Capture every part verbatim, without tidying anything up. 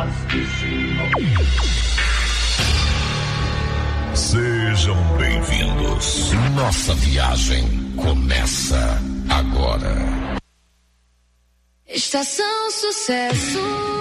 Sejam bem-vindos. Nossa viagem começa agora. Estação Sucesso.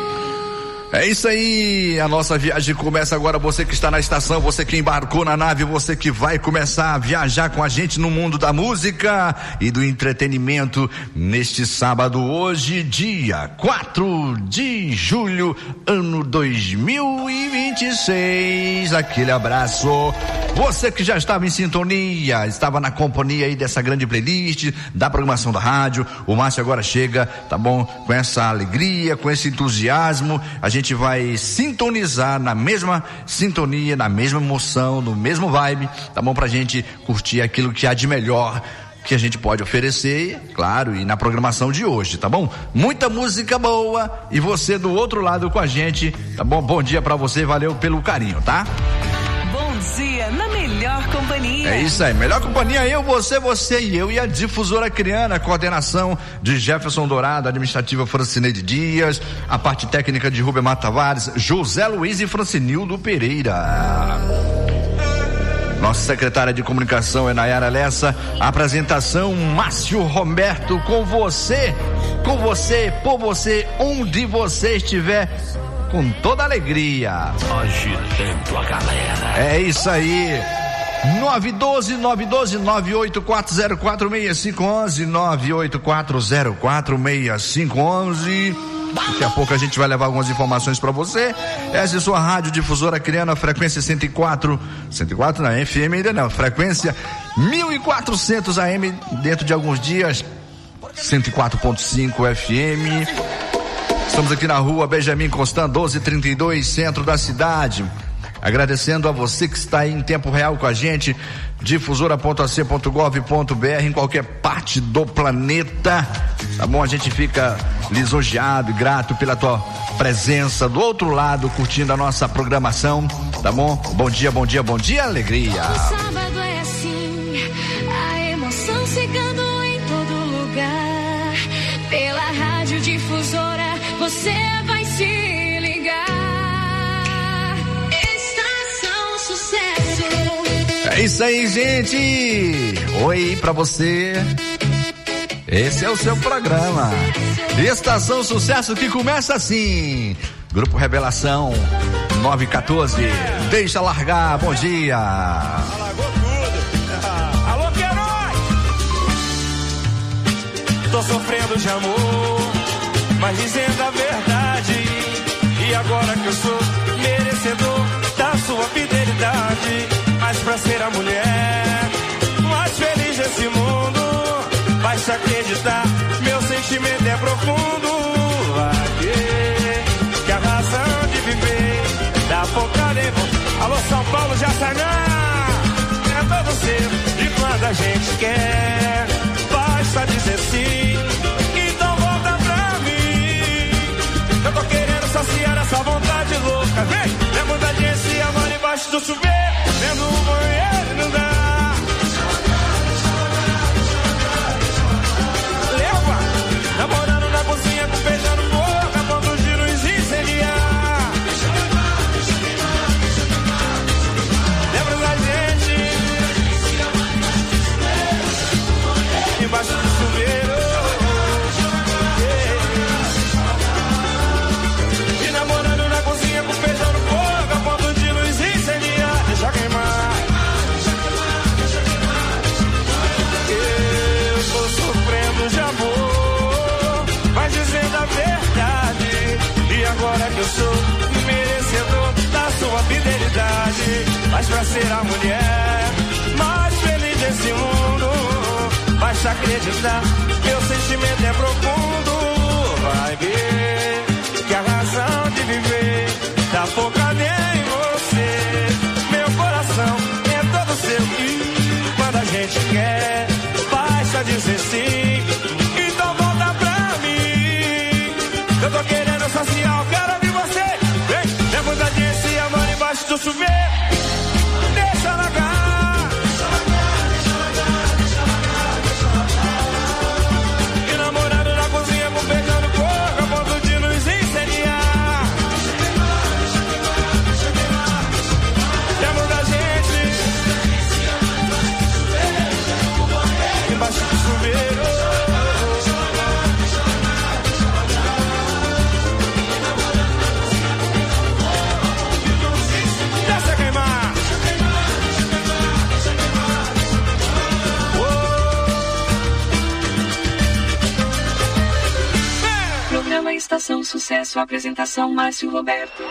É isso aí, a nossa viagem começa agora. Você que está na estação, você que embarcou na nave, você que vai começar a viajar com a gente no mundo da música e do entretenimento neste sábado, hoje, dia quatro de julho, ano dois mil e vinte e seis. Aquele abraço. Você que já estava em sintonia, estava na companhia aí dessa grande playlist, da programação da rádio. O Márcio agora chega, tá bom? Com essa alegria, com esse entusiasmo, a gente A gente vai sintonizar na mesma sintonia, na mesma emoção, no mesmo vibe, tá bom? Pra gente curtir aquilo que há de melhor que a gente pode oferecer, claro, e na programação de hoje, tá bom? Muita música boa e você do outro lado com a gente, tá bom? Bom dia pra você, valeu pelo carinho, tá? Bom dia, na melhor companhia. É isso aí, melhor companhia, eu, você, você e eu e a Difusora Criana, coordenação de Jefferson Dourado, administrativa Francineide Dias, a parte técnica de Rubemar Tavares, José Luiz e Francinildo Pereira. Nossa secretária de comunicação é Nayara Lessa, apresentação Márcio Roberto, com você, com você, por você, onde você estiver, com toda alegria. Agitando a galera. É isso aí. nove um dois, nove um dois, nove oito quatro zero quatro seis cinco um um, nove oito quatro zero quatro seis cinco um um. Daqui a pouco a gente vai levar algumas informações para você. Essa é sua rádio difusora Criana, frequência cento e quatro, cento e quatro na F M ainda não, frequência mil e quatrocentos A M dentro de alguns dias, cento e quatro ponto cinco F M. Estamos aqui na rua Benjamin Constant, doze trinta e dois, centro da cidade. Agradecendo a você que está aí em tempo real com a gente, difusora ponto a c ponto gov ponto b r, em qualquer parte do planeta, tá bom? A gente fica lisonjeado e grato pela tua presença do outro lado, curtindo a nossa programação, tá bom? Bom dia, bom dia, bom dia, alegria. O sábado é assim, a emoção chegando em todo lugar, pela rádio difusora, você vai se ligar. É isso aí, gente. Oi pra você. Esse é o seu programa Estação Sucesso, que começa assim. Grupo Revelação nove um quatro, deixa largar. Bom dia. Alagou tudo. Alô, Queiroz. Tô sofrendo de amor, mas dizendo a verdade. E agora que eu sou merecedor da sua fidelidade, mas pra ser a mulher mais feliz desse mundo, basta acreditar, meu sentimento é profundo. Vai ver que a razão de viver dá focada em você. Alô, São Paulo, Jaçanã, é todo seu, e quando a gente quer, basta dizer sim. Então volta pra mim, eu tô querendo saciar essa vontade louca. Vem, lembra da gente, amor embaixo do chuveiro, dentro do banheiro não dá. Leva, namorando na cozinha com feijão no fogo, a ponto de nos incendiar. Lembra da gente, embaixo do chuveiro. E namorando na cozinha com feijão no fogo, a ponto de nos incendiar. Deixa queimar. Eu tô sofrendo de amor, mas dizendo a verdade. E agora que eu sou merecedor da sua fidelidade, mas pra ser a mulher mais feliz desse mundo, basta acreditar, meu sentimento é profundo. Vai ver que a razão de viver tá focada em você. Meu coração é todo seu, e quando a gente quer, basta dizer sim. Então volta pra mim, eu tô querendo saciar, eu quero ouvir você. Vem, lembra da gente, amor embaixo do chuveiro. Deixa largar. E namorado na cozinha com feijão no fogo, a ponto de nos incendiar. Participação, sucesso, apresentação, Márcio Roberto.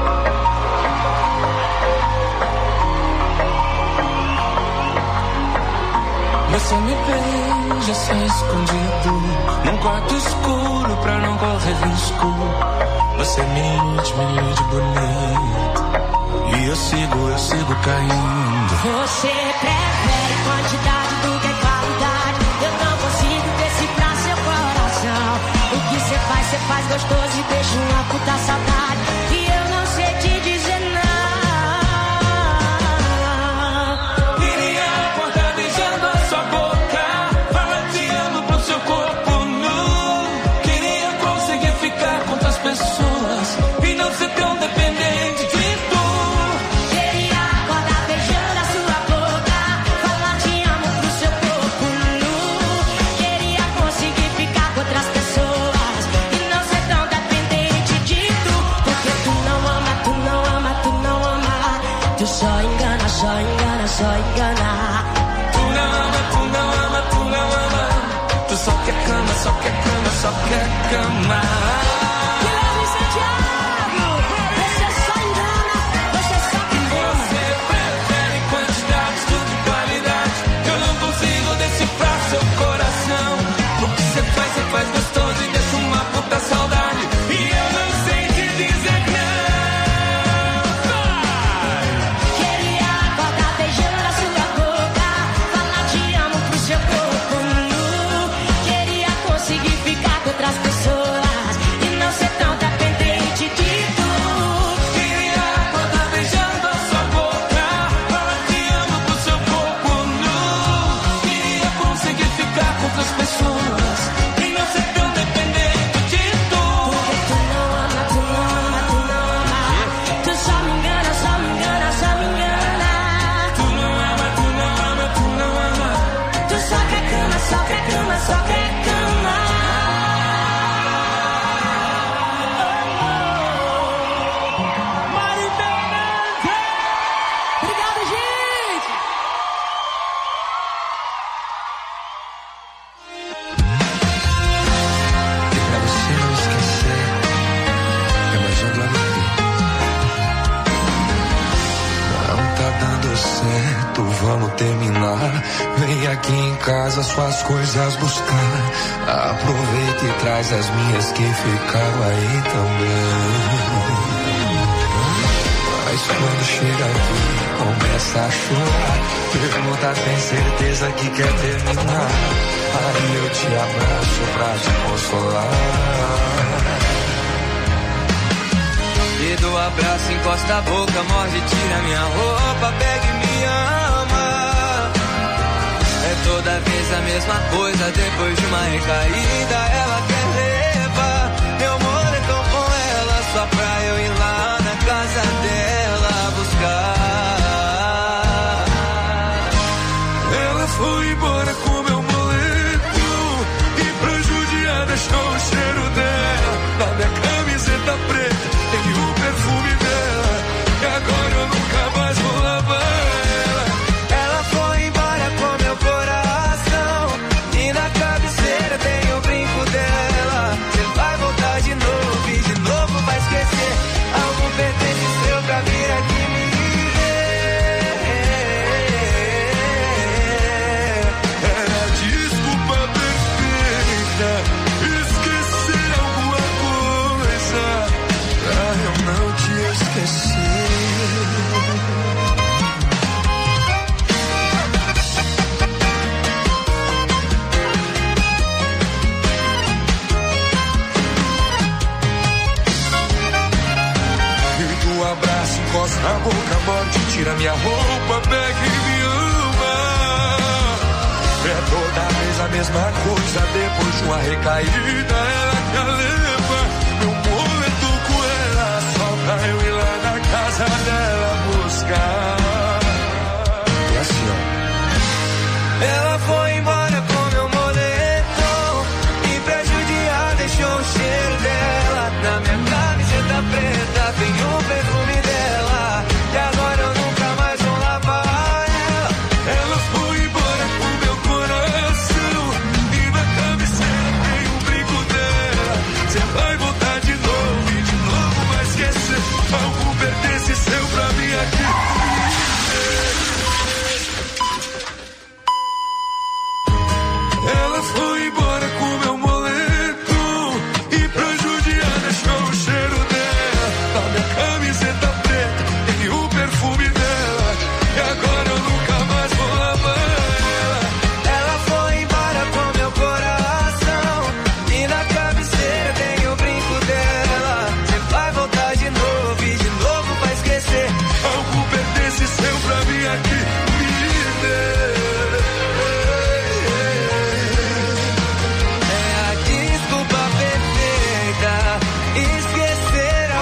Você me beija só escondido, num quarto escuro pra não correr risco. Você me ilude, me ilude bonito, e eu sigo, eu sigo caindo. Você prefere quantidade do que qualidade. Eu não consigo decifrar seu coração. O que você faz, você faz gostoso e deixa uma puta saudade. E eu não sei te dizer não. Queria acordar beijando a sua boca, falar te amo pro seu corpo nu. Queria conseguir ficar com outras pessoas e não ser tão dependente de tu. Queria acordar beijando a sua boca, falar te amo pro seu corpo nu. Queria conseguir ficar com outras pessoas e não ser tão dependente de tu. Porque tu não ama, tu não ama, tu não ama. Tu só engana, só engana, só engana. Tu não ama, tu não ama, tu não ama. Tu só quer cama, só quer cama, só quer cama. Guilherme Santiago, você só engana, você só engana. Você prefere quantidade, tudo de qualidade. Eu não consigo decifrar seu coração. O que você faz, você faz gostoso e deixa uma puta saudade. E eu não sei te dizer não. Vai! Queria acordar beijando a sua boca, falar te amo pro seu corpo nu. Queria conseguir ficar com outras pessoas e não ser tão dependente de tu. Queria acordar beijando a sua boca, falar te amo pro seu corpo nu. Queria conseguir ficar com outras pessoas e não ser tão dependente de tu. Porque tu não ama, tu não ama, tu não ama. Tu só me engana, só me engana, só me engana. Tu não ama, tu não ama, tu não ama. Tu só quer cama, só quer cama, só quer cama. Mari Fernandes! Obrigada, gente! E pra você não esquecer, é mais um Glória Fim. Não tá dando certo, vamos terminar. Vem aqui em casa suas coisas buscar. Aproveita e traz as minhas que ficaram aí também. Mas quando chega aqui, começa a chorar. Pergunta, tem certeza que quer terminar? Aí eu te abraço pra te consolar. E do abraço encosta a boca, morde, tira minha roupa, pega e me ama. É toda vez a mesma coisa, depois de uma recaída ela quer levar meu moletom com ela, só pra eu ir lá na casa dela buscar. Ela foi embora com meu moletom e pra judiar deixou o cheiro dela na minha camiseta preta, tem o perfume dela, e agora eu nunca mais vou lavar ela. Ela foi embora com meu coração e na cabeceira tem o brinco dela. Você vai voltar de novo e de novo vai esquecer algum pertence seu pra vir aqui me ver. É a desculpa perfeita, esquecer alguma coisa pra eu não te esquecer. E do abraço encosta na boca, morte, tira minha roupa, pega e me ama. É toda vez a mesma coisa, depois de uma recaída ela quer levar meu boleto com ela, só pra eu ir lá na casa dela buscar. E assim, ó. Ela foi embora com meu moletom e pra judiar deixou o cheiro dela na minha camiseta preta, tem o perfume dela, e agora eu nunca mais vou lavar ela. Ela foi embora com meu coração e na cabeceira tem o brinco dela. Você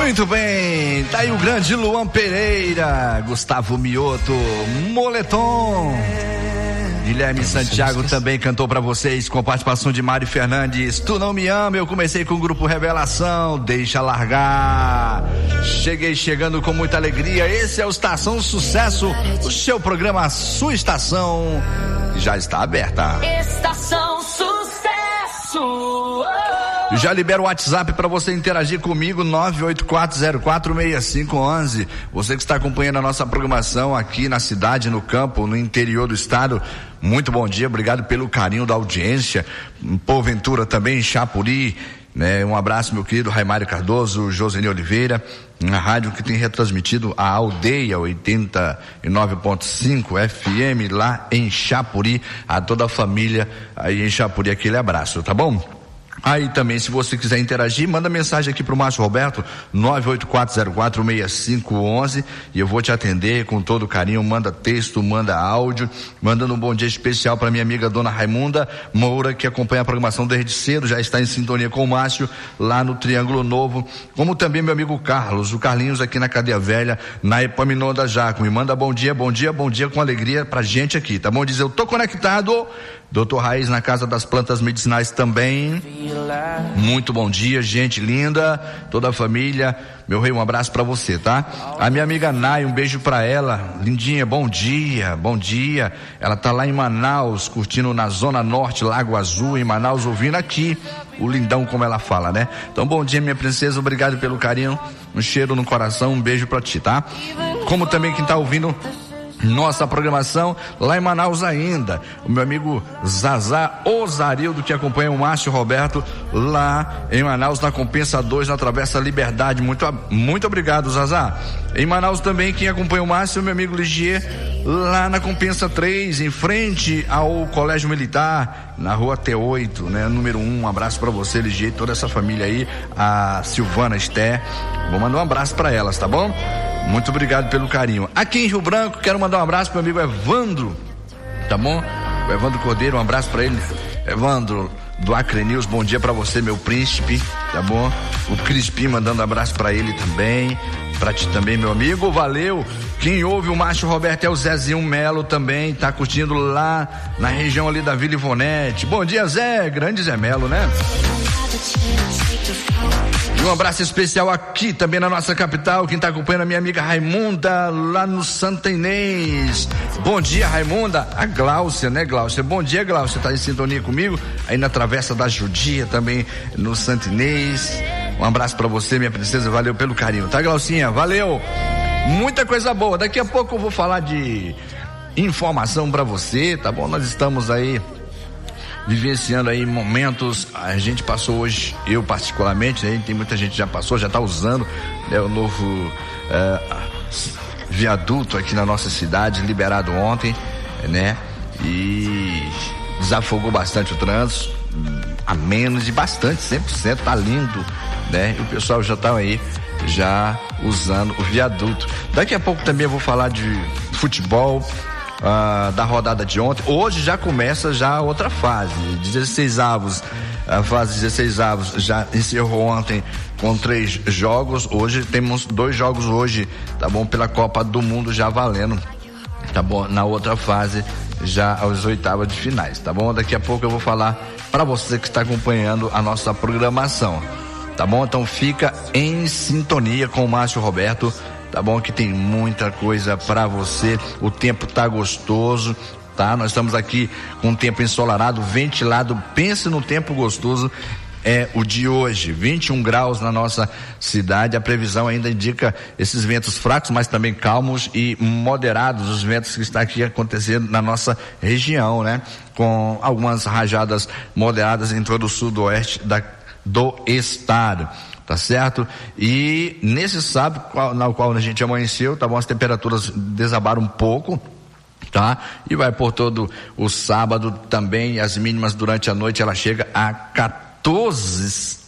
Muito bem, tá aí o grande Luan Pereira, Gustavo Mioto, Moletom. Guilherme Santiago também cantou pra vocês, com participação de Mário Fernandes. Tu não me ama, eu comecei com o grupo Revelação, deixa largar. Cheguei chegando com muita alegria, esse é o Estação Sucesso, o seu programa, a sua estação, já está aberta. Estação Sucesso. Já libero o WhatsApp para você interagir comigo, nove oito quatro zero quatro seis cinco um um. Você que está acompanhando a nossa programação aqui na cidade, no campo, no interior do estado, muito bom dia, obrigado pelo carinho da audiência. Porventura também, Chapuri, né? Um abraço, meu querido Raimário Cardoso, Joseni Oliveira, na rádio que tem retransmitido a Aldeia oitenta e nove ponto cinco F M lá em Chapuri, a toda a família aí em Chapuri, aquele abraço, tá bom? Aí também, se você quiser interagir, manda mensagem aqui pro Márcio Roberto, nove oito quatro zero quatro seis cinco um um, e eu vou te atender com todo carinho. Manda texto, manda áudio, mandando um bom dia especial para minha amiga dona Raimunda Moura, que acompanha a programação desde cedo, já está em sintonia com o Márcio lá no Triângulo Novo, como também meu amigo Carlos, o Carlinhos aqui na Cadeia Velha, na Epaminonda Jaco. Me manda bom dia, bom dia, bom dia com alegria pra gente aqui, tá bom? Diz, eu tô conectado. Doutor Raiz na Casa das Plantas Medicinais também. Muito bom dia, gente linda, toda a família. Meu rei, um abraço pra você, tá? A minha amiga Nay, um beijo pra ela. Lindinha, bom dia, bom dia. Ela tá lá em Manaus, curtindo na Zona Norte, Lago Azul, em Manaus, ouvindo aqui o lindão, como ela fala, né? Então, bom dia, minha princesa, obrigado pelo carinho. Um cheiro no coração, um beijo pra ti, tá? Como também quem tá ouvindo nossa programação lá em Manaus ainda, o meu amigo Zazá Osarildo, que acompanha o Márcio Roberto lá em Manaus, na Compensa dois, na Travessa Liberdade. Muito, muito obrigado, Zazá. Em Manaus também, quem acompanha o Márcio, meu amigo Ligier, lá na Compensa três, em frente ao Colégio Militar, na rua T oito, né, número um. Um abraço pra você, Ligier, toda essa família aí, a Silvana Esté. Vou mandar um abraço pra elas, tá bom? Muito obrigado pelo carinho. Aqui em Rio Branco, quero mandar um abraço pro meu amigo Evandro, tá bom? O Evandro Cordeiro, um abraço pra ele. Evandro, do Acre News, bom dia pra você, meu príncipe, tá bom? O Crispim mandando um abraço pra ele também, pra ti também, meu amigo, valeu. Quem ouve o Márcio Roberto é o Zezinho Melo também, tá curtindo lá na região ali da Vila Ivonete. Bom dia, Zé, grande Zé Melo, né? E um abraço especial aqui também na nossa capital, quem tá acompanhando a minha amiga Raimunda lá no Santa Inês. Bom dia, Raimunda. A Gláucia, né, Gláucia? Bom dia, Gláucia, tá em sintonia comigo aí na Travessa da Judia também no Santa Inês. Um abraço pra você, minha princesa, valeu pelo carinho, tá, Glaucinha? Valeu. Muita coisa boa. Daqui a pouco eu vou falar de informação pra você, tá bom? Nós estamos aí vivenciando aí momentos, a gente passou hoje, eu particularmente, né, tem muita gente que já passou, já está usando, né, o novo uh, viaduto aqui na nossa cidade, liberado ontem, né, e desafogou bastante o trânsito, a menos de bastante, cem por cento, tá lindo, né, e o pessoal já tá aí, já usando o viaduto. Daqui a pouco também eu vou falar de futebol, Uh, da rodada de ontem. Hoje já começa já outra fase, dezesseis avos, a fase dezesseis avos já encerrou ontem com três jogos. Hoje temos dois jogos hoje, tá bom, pela Copa do Mundo já valendo, tá bom, na outra fase já às oitavas de finais, tá bom? Daqui a pouco eu vou falar para você que está acompanhando a nossa programação, tá bom? Então fica em sintonia com o Márcio Roberto, tá bom? Que tem muita coisa pra você. O tempo tá gostoso, tá? Nós estamos aqui com um tempo ensolarado, ventilado. Pense no tempo gostoso. É o de hoje, vinte e um graus na nossa cidade. A previsão ainda indica esses ventos fracos, mas também calmos e moderados, os ventos que estão aqui acontecendo na nossa região, né? Com algumas rajadas moderadas em todo o sudoeste da, do estado. Tá certo? E nesse sábado, qual, na qual a gente amanheceu, tá bom? As temperaturas desabaram um pouco, tá? E vai por todo o sábado também, as mínimas durante a noite, ela chega a quatorze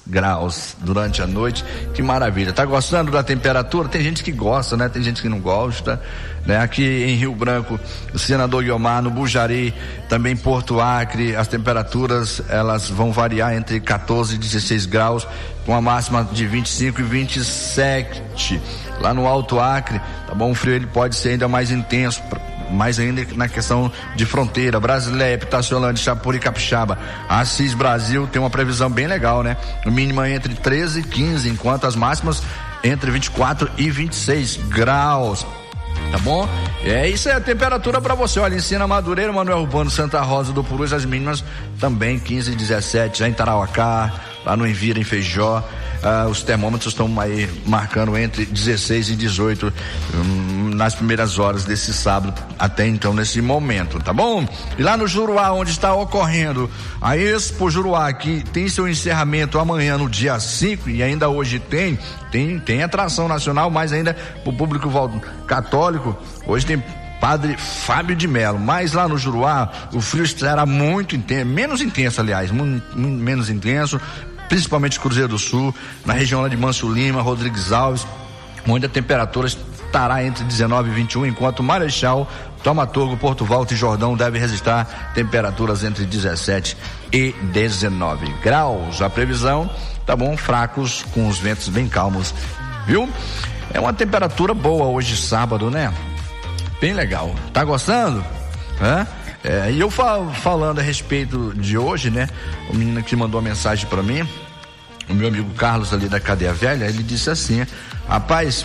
graus durante a noite. Que maravilha. Tá gostando da temperatura? Tem gente que gosta, né? Tem gente que não gosta, né? Aqui em Rio Branco, Senador Guiomar, no Bujari, também Porto Acre, as temperaturas elas vão variar entre quatorze e dezesseis graus, com a máxima de vinte e cinco e vinte e sete. Lá no Alto Acre, tá bom? O frio ele pode ser ainda mais intenso, mais ainda na questão de fronteira. Brasileia, Pitaciolândia, Chapuri, Capixaba, Assis Brasil tem uma previsão bem legal, né? O mínimo é entre treze e quinze, enquanto as máximas entre vinte e quatro e vinte e seis graus. Tá bom? É isso aí, a temperatura pra você. Olha, Ensina, Madureira, Manuel Urbano, Santa Rosa do Purus, as mínimas também quinze e dezessete, já em Tarauacá, lá no Envira, em Feijó. Ah, os termômetros estão aí marcando entre dezesseis e dezoito hum, nas primeiras horas desse sábado, até então, nesse momento, tá bom? E lá no Juruá, onde está ocorrendo a Expo Juruá, que tem seu encerramento amanhã, no dia cinco, e ainda hoje tem, tem, tem atração nacional, mas ainda pro público católico, hoje tem Padre Fábio de Melo, mas lá no Juruá o frio estará muito intenso, menos intenso, aliás, muito, menos intenso, principalmente Cruzeiro do Sul, na região lá de Manso Lima, Rodrigues Alves, onde a temperatura estará entre dezenove e vinte e um, enquanto Marechal, Taumaturgo, Porto Volta e Jordão deve registrar temperaturas entre dezessete e dezenove graus. A previsão, tá bom, fracos, com os ventos bem calmos, viu? É uma temperatura boa hoje, sábado, né? Bem legal. Tá gostando? Hã? É, e eu fal, falando a respeito de hoje, né? O menino que mandou uma mensagem pra mim, o meu amigo Carlos ali da Cadeia Velha, ele disse assim: rapaz,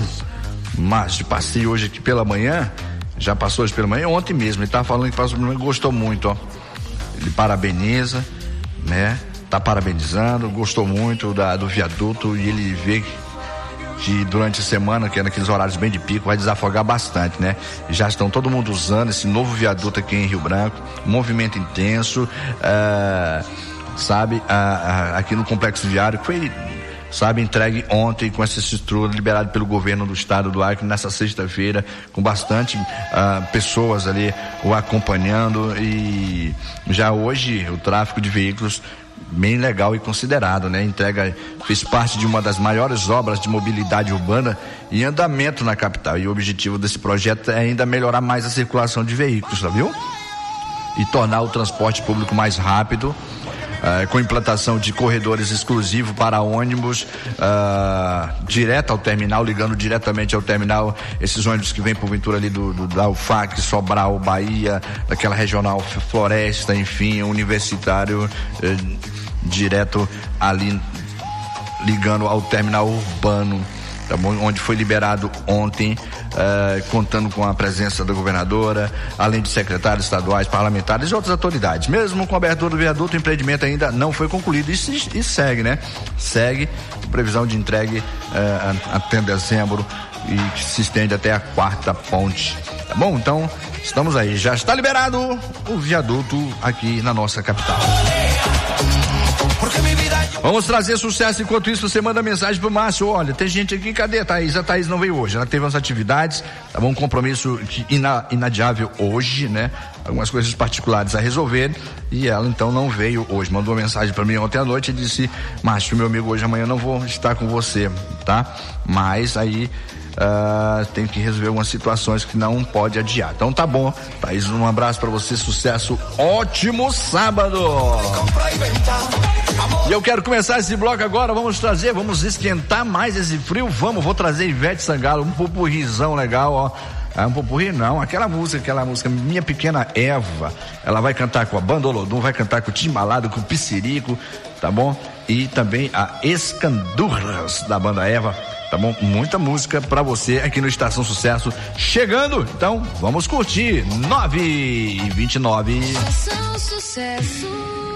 mas passei hoje aqui pela manhã, já passou hoje pela manhã, ontem mesmo, ele tava falando que passou pela manhã, gostou muito, ó. Ele parabeniza, né? Tá parabenizando, gostou muito da, do viaduto, e ele vê que que durante a semana, que é naqueles horários bem de pico, vai desafogar bastante, né? Já estão todo mundo usando esse novo viaduto aqui em Rio Branco, movimento intenso, uh, sabe, uh, uh, aqui no Complexo Viário, que foi, sabe, entregue ontem com essa estrutura liberada pelo governo do estado do Acre nessa sexta-feira, com bastante uh, pessoas ali o acompanhando, e já hoje o tráfego de veículos bem legal e considerado, né? Entrega, fez parte de uma das maiores obras de mobilidade urbana em andamento na capital, e o objetivo desse projeto é ainda melhorar mais a circulação de veículos, tá, viu? E tornar o transporte público mais rápido, uh, com implantação de corredores exclusivos para ônibus, uh, direto ao terminal, ligando diretamente ao terminal esses ônibus que vêm porventura ali do, do da U F A C, Sobral, Bahia, daquela regional Floresta, enfim, universitário, uh, direto ali ligando ao terminal urbano, tá bom? Onde foi liberado ontem, uh, contando com a presença da governadora, além de secretários estaduais, parlamentares e outras autoridades. Mesmo com a abertura do viaduto, o empreendimento ainda não foi concluído e, se, e segue, né? Segue previsão de entregue uh, até dezembro, e que se estende até a quarta ponte, tá bom? Então, estamos aí, já está liberado o viaduto aqui na nossa capital. Vamos trazer sucesso. Enquanto isso, você manda mensagem pro Márcio: olha, tem gente aqui, cadê a Thaís? A Thaís não veio hoje, ela teve umas atividades, tá bom? Um compromisso ina, inadiável hoje, né? Algumas coisas particulares a resolver, e ela então não veio hoje. Mandou uma mensagem para mim ontem à noite e disse: Márcio, meu amigo, hoje amanhã não vou estar com você, tá? Mas aí Uh, tem que resolver algumas situações que não pode adiar. Então tá bom, Thaís, um abraço pra você, sucesso, ótimo sábado. E eu quero começar esse bloco agora, vamos trazer, vamos esquentar mais esse frio, vamos, vou trazer Ivete Sangalo, um popurrizão legal, ó. Ah, um popurri não, aquela música, aquela música Minha Pequena Eva, ela vai cantar com a Banda Olodum, vai cantar com o Timbalado, com o Pissirico, tá bom? E também a Escandurras da Banda Eva, tá bom? Muita música pra você aqui no Estação Sucesso chegando, então vamos curtir. Nove e vinte e nove. Estação Sucesso.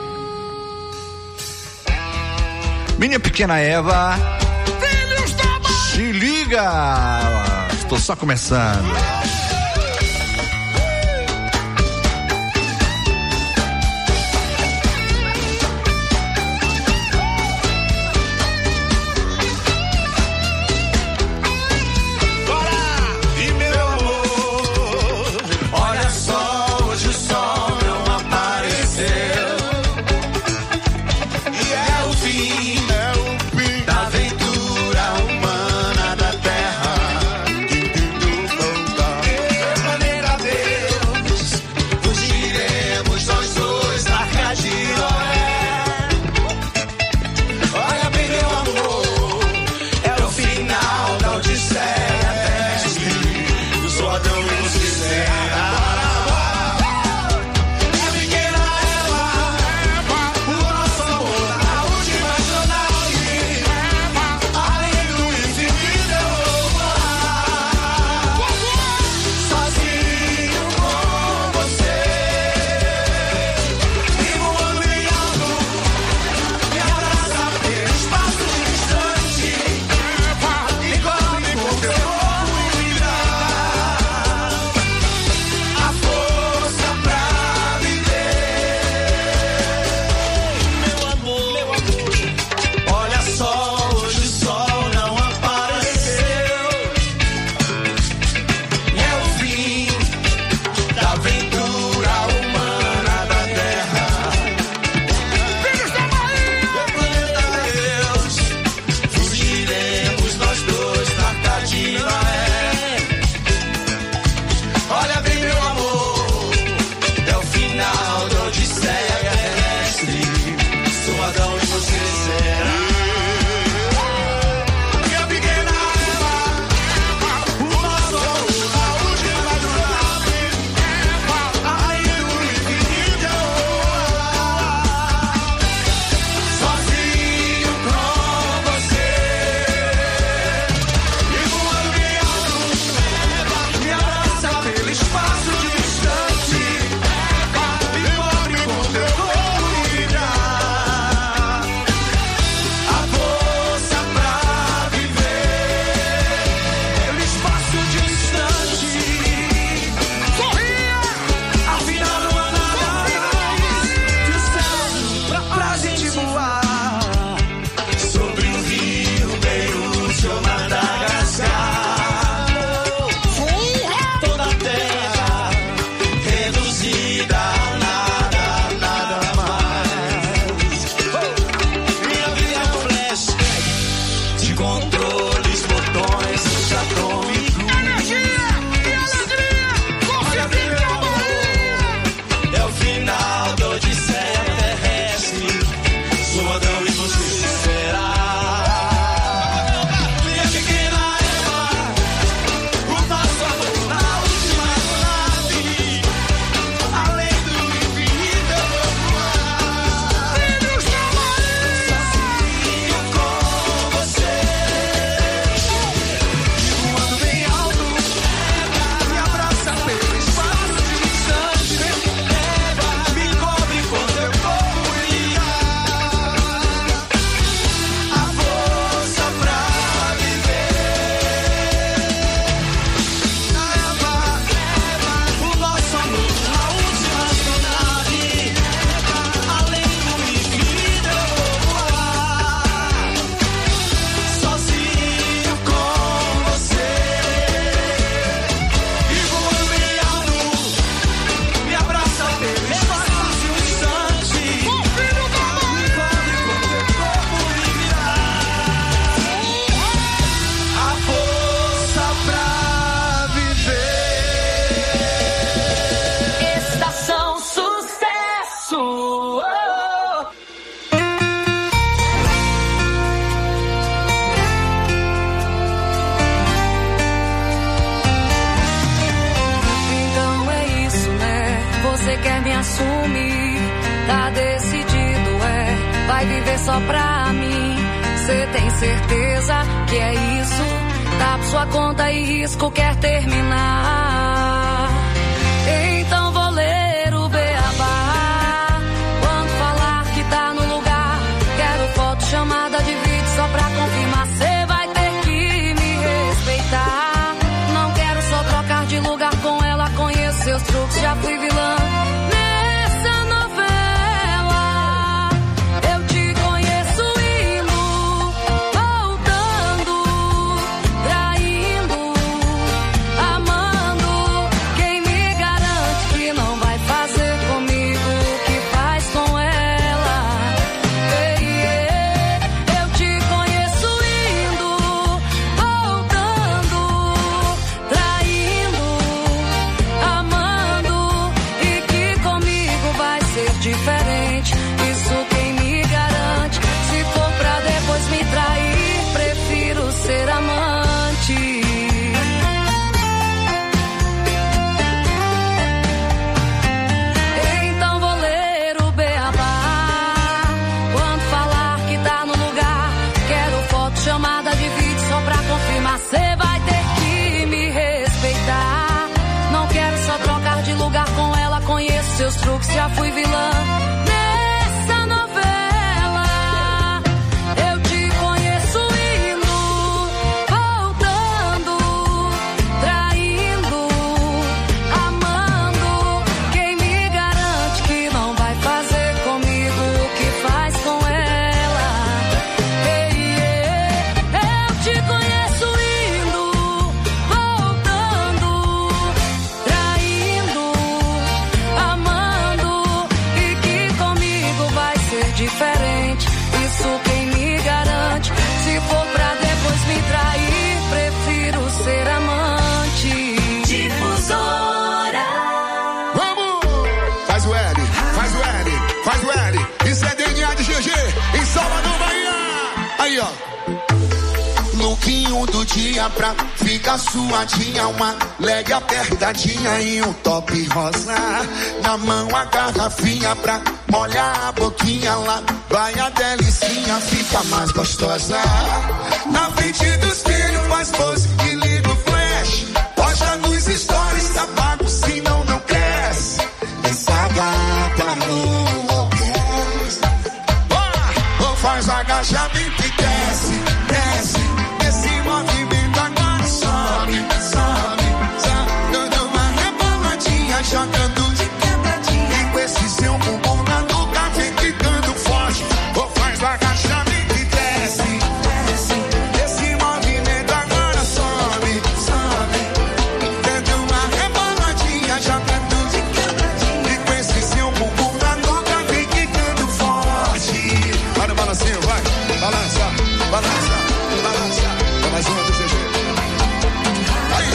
Minha Pequena Eva, filhos da mãe, se liga, estou só começando. É o fim, é o assumir. Tá decidido, é, vai viver só pra mim. Cê tem certeza que é isso? Tá por sua conta e risco, quer terminar. Então vou ler o beabá. Quando falar que tá no lugar, quero foto, chamada de vídeo só pra confirmar. Cê vai ter que me respeitar. Não quero só trocar de lugar com ela. Conheço seus truques, já fui vilã nessa novela. Eu te conheço indo, voltando, traindo, amando. Quem me garante que não vai fazer comigo o que faz com ela? Ei, ei, eu te conheço indo, voltando, traindo, amando, e que comigo vai ser diferente. Isso quem me garante? Se for pra depois me trair, prefiro ser amante. Então vou ler o beabá. Quando falar que tá no lugar, quero foto, chamada de vídeo só pra confirmar. Cê vai ter que me respeitar. Não quero só trocar de lugar com ela. Conheço seus truques, já fui vilã nessa novela. Eu te conheço indo, voltando, traindo, amando. Quem me garante que não vai fazer comigo o que faz com ela? Ei, ei, eu te conheço indo, voltando, traindo, amando, e que comigo vai ser diferente. Isso quem me garante? Se for pra depois me trair, prefiro ser amante. Difusora. Vamos! Faz o L, faz o L, faz o L. Isso é D N A de G G, em Salvador, Bahia. Aí, ó. Lookinho do dia pra ficar suadinha, uma leg apertadinha e um top rosa. Na mão a garrafinha pra molhar a boquinha lá. Vai a delicinha, fica mais gostosa. Na frente do espelho faz pose e liga o flash. Posta nos stories, apaga, senão não cresce. Essa gata não enlouquece. Ou faz agachamento e desce, desce. Esse movimento agora sobe, sobe, sobe. Dando uma reboladinha, jogando de quebradinha. E com esse seu bumbum na nuca vem ficando forte. Ou faz agachamento e desce, desce. Esse movimento agora sobe, sobe. Dando uma reboladinha, jogando de quebradinha. E com esse seu bumbum na nuca vem ficando forte. Olha o balancinho, vai, balança, balança. Balança, mais uma do G G. Aí.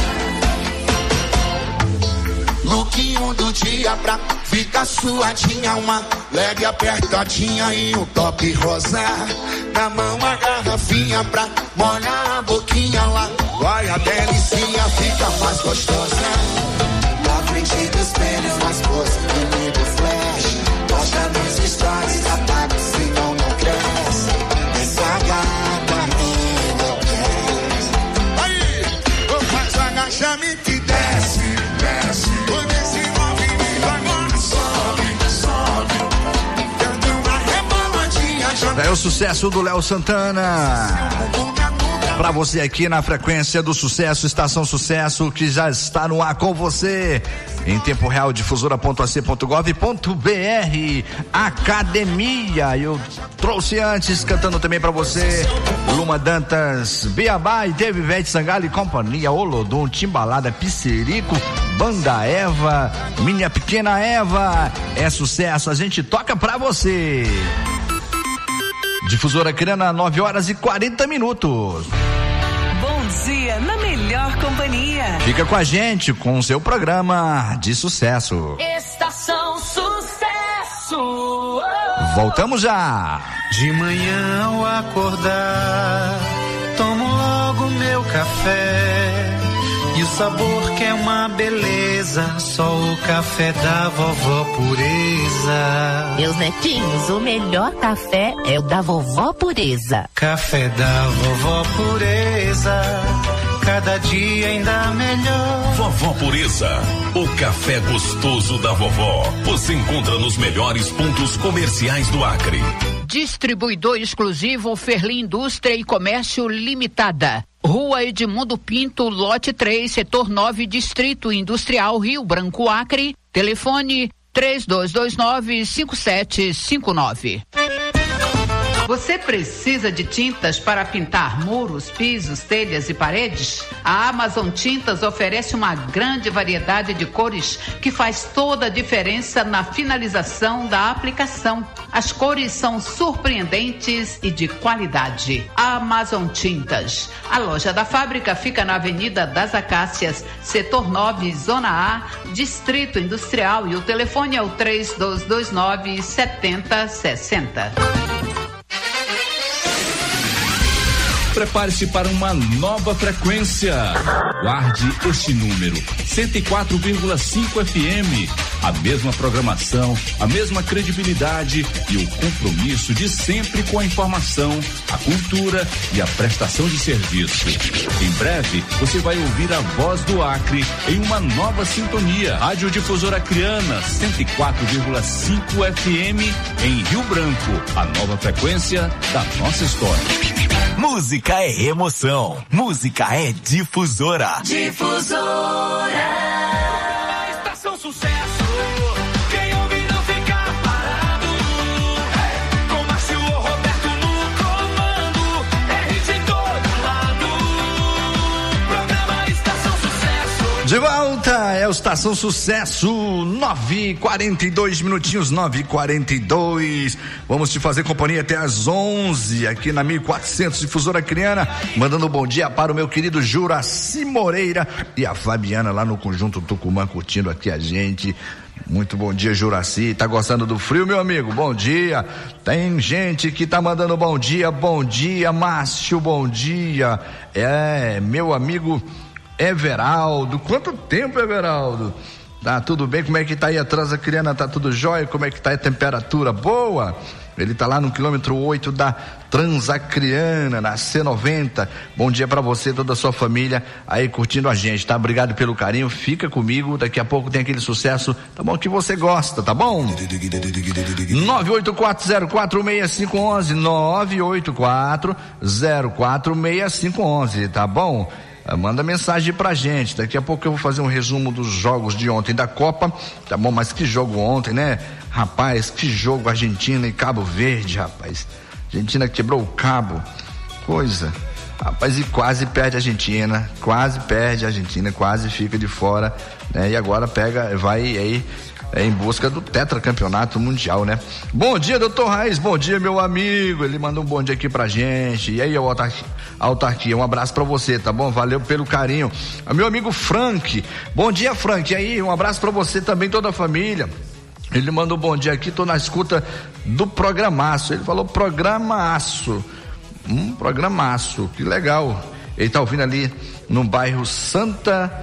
Lookinho do dia pra ficar suadinha, uma leg apertadinha e um top rosa. Na mão a garrafinha pra molhar a boquinha lá. Vai a delicinha, fica mais gostosa. Na frente do espelho, mais pose, liga o flash. Posta nos stories, apaga, senão não cresce. Essa gata agachamento e desce, desce. Quando esse movimento agora sobe, sobe. Dando uma reboladinha. É o sucesso do Léo Santana. Pra você aqui na frequência do Sucesso, Estação Sucesso, que já está no ar com você. Em tempo real, difusora ponto a c ponto gov ponto b r. Academia. Eu trouxe antes, cantando também pra você, Luma Dantas, Beabá e David Vete Sangalo e companhia, Olodum, Timbalada, Pissirico, Banda Eva, Minha Pequena Eva. É sucesso, a gente toca pra você. Difusora criando nove horas e quarenta minutos. Bom dia na melhor companhia. Fica com a gente com o seu programa de sucesso. Estação Sucesso. Voltamos já. De manhã ao acordar, tomo logo meu café e e o sabor que é uma beleza. Só o café da vovó Pureza. Meus netinhos, o melhor café é o da vovó Pureza. Café da vovó Pureza, cada dia ainda melhor. Vovó Pureza, o café gostoso da vovó. Você encontra nos melhores pontos comerciais do Acre. Distribuidor exclusivo Ferli Indústria e Comércio Limitada. Rua Edmundo Pinto, lote três, setor nove, Distrito Industrial Rio Branco, Acre. Telefone três dois dois nove, cinco sete cinco nove. Você precisa de tintas para pintar muros, pisos, telhas e paredes? A Amazon Tintas oferece uma grande variedade de cores que faz toda a diferença na finalização da aplicação. As cores são surpreendentes e de qualidade. Amazon Tintas. A loja da fábrica fica na Avenida das Acácias, setor nove, Zona A, Distrito Industrial, e o telefone é o três dois dois nove, sete zero seis zero. Prepare-se para uma nova frequência. Guarde este número, cento e quatro vírgula cinco F M. A mesma programação, a mesma credibilidade e o compromisso de sempre com a informação, a cultura e a prestação de serviço. Em breve, você vai ouvir a voz do Acre em uma nova sintonia. Rádio Difusora Acreana, cento e quatro vírgula cinco F M em Rio Branco. A nova frequência da nossa história. Música é emoção. Música é Difusora. Difusora. Estação Sucesso. Quem ouve não fica parado. Com Márcio Roberto no comando. É hit em todo lado. Programa Estação Sucesso. De volta, é o Estação Sucesso, nove e quarenta e dois minutinhos, nove e quarenta e dois. Vamos te fazer companhia até às onze, aqui na mil e quatrocentos Difusora Acreana, mandando um bom dia para o meu querido Juraci Moreira e a Fabiana lá no Conjunto Tucumã, curtindo aqui a gente. Muito bom dia, Juraci. Tá gostando do frio, meu amigo? Bom dia. Tem gente que tá mandando bom dia, bom dia, Márcio, bom dia. É, meu amigo Everaldo. Quanto tempo, Everaldo? Tá tudo bem? Como é que tá aí a Transacriana? Tá tudo jóia? Como é que tá aí a temperatura? Boa? Ele tá lá no quilômetro oito da Transacriana, na C noventa. Bom dia pra você e toda a sua família aí curtindo a gente, tá? Obrigado pelo carinho, fica comigo, daqui a pouco tem aquele sucesso, tá bom? Que você gosta, tá bom? nove oito quatro zero quatro seis cinco um um, nove oito quatro zero quatro seis cinco um um, tá bom? Manda mensagem pra gente, daqui a pouco eu vou fazer um resumo dos jogos de ontem da Copa, tá bom? Mas que jogo ontem, né? Rapaz, que jogo, Argentina e Cabo Verde, rapaz. Argentina quebrou o cabo, coisa. Rapaz, e quase perde a Argentina, quase perde a Argentina, quase fica de fora, né? E agora pega, vai aí é, em busca do tetracampeonato mundial, né? Bom dia, doutor Raiz, bom dia, meu amigo. Ele mandou um bom dia aqui pra gente. E aí, autarquia, autarquia, um abraço pra você, tá bom? Valeu pelo carinho. A meu amigo Frank, bom dia, Frank. E aí, um abraço pra você também, toda a família. Ele mandou um bom dia aqui, tô na escuta do programaço. Ele falou programaço. Um programaço, que legal. Ele tá ouvindo ali no bairro Santa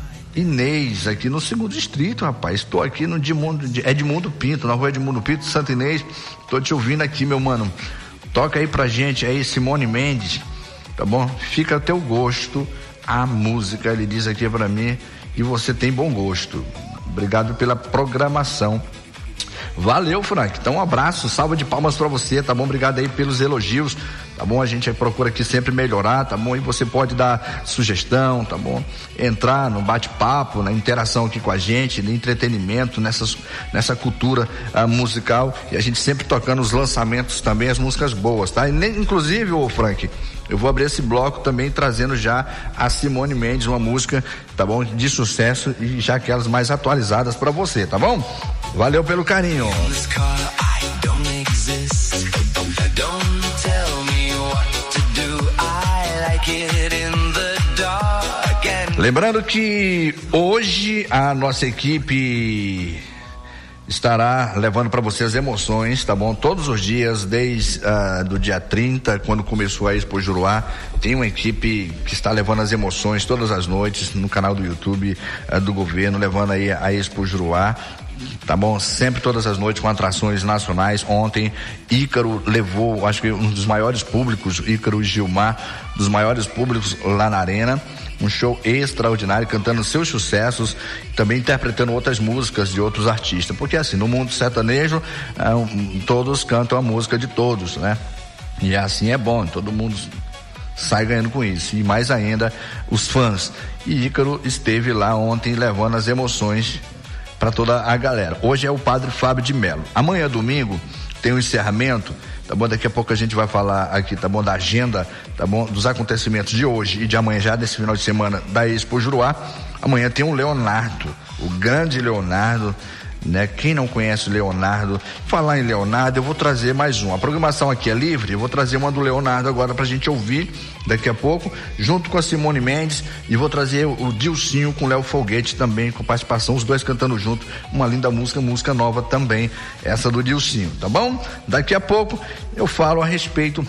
Inês, aqui no segundo distrito, rapaz. Estou aqui no Edmundo, Edmundo Pinto, na rua Edmundo Pinto, Santa Inês. Tô te ouvindo aqui, meu mano. Toca aí pra gente aí, Simone Mendes, tá bom? Fica a teu gosto a música, ele diz aqui pra mim, e você tem bom gosto. Obrigado pela programação. Valeu, Frank. Então um abraço, salva de palmas pra você, tá bom? Obrigado aí pelos elogios, tá bom? A gente procura aqui sempre melhorar, tá bom? E você pode dar sugestão, tá bom? Entrar no bate-papo, na interação aqui com a gente, no entretenimento, nessas, nessa cultura uh, musical, e a gente sempre tocando os lançamentos também, as músicas boas, tá? E, inclusive, ô Frank, eu vou abrir esse bloco também trazendo já a Simone Mendes, uma música, tá bom? De sucesso e já aquelas mais atualizadas pra você, tá bom? Valeu pelo carinho. Lembrando que hoje a nossa equipe estará levando para você as emoções, tá bom? Todos os dias, desde uh, do dia trinta, quando começou a Expo Juruá, tem uma equipe que está levando as emoções todas as noites no canal do YouTube uh, do governo, levando aí a Expo Juruá. Tá bom? Sempre todas as noites com atrações nacionais. Ontem, Ícaro levou, acho que um dos maiores públicos, Ícaro e Gilmar, dos maiores públicos lá na arena. Um show extraordinário, cantando seus sucessos, também interpretando outras músicas de outros artistas. Porque assim, no mundo sertanejo, é, um, todos cantam a música de todos, né? E assim é bom, todo mundo sai ganhando com isso. E mais ainda, os fãs. E Ícaro esteve lá ontem levando as emoções para toda a galera. Hoje é o Padre Fábio de Mello. Amanhã, domingo, tem o encerramento, tá bom? Daqui a pouco a gente vai falar aqui, tá bom? Da agenda, tá bom? Dos acontecimentos de hoje e de amanhã, já desse final de semana da Expo Juruá. Amanhã tem o Leonardo, o grande Leonardo, né? Quem não conhece o Leonardo, falar em Leonardo, eu vou trazer mais um. A programação aqui é livre, eu vou trazer uma do Leonardo agora pra gente ouvir daqui a pouco, junto com a Simone Mendes, e vou trazer o, o Dilcinho com o Léo Foguete também, com participação, os dois cantando junto, uma linda música, música nova também, essa do Dilcinho, tá bom? Daqui a pouco eu falo a respeito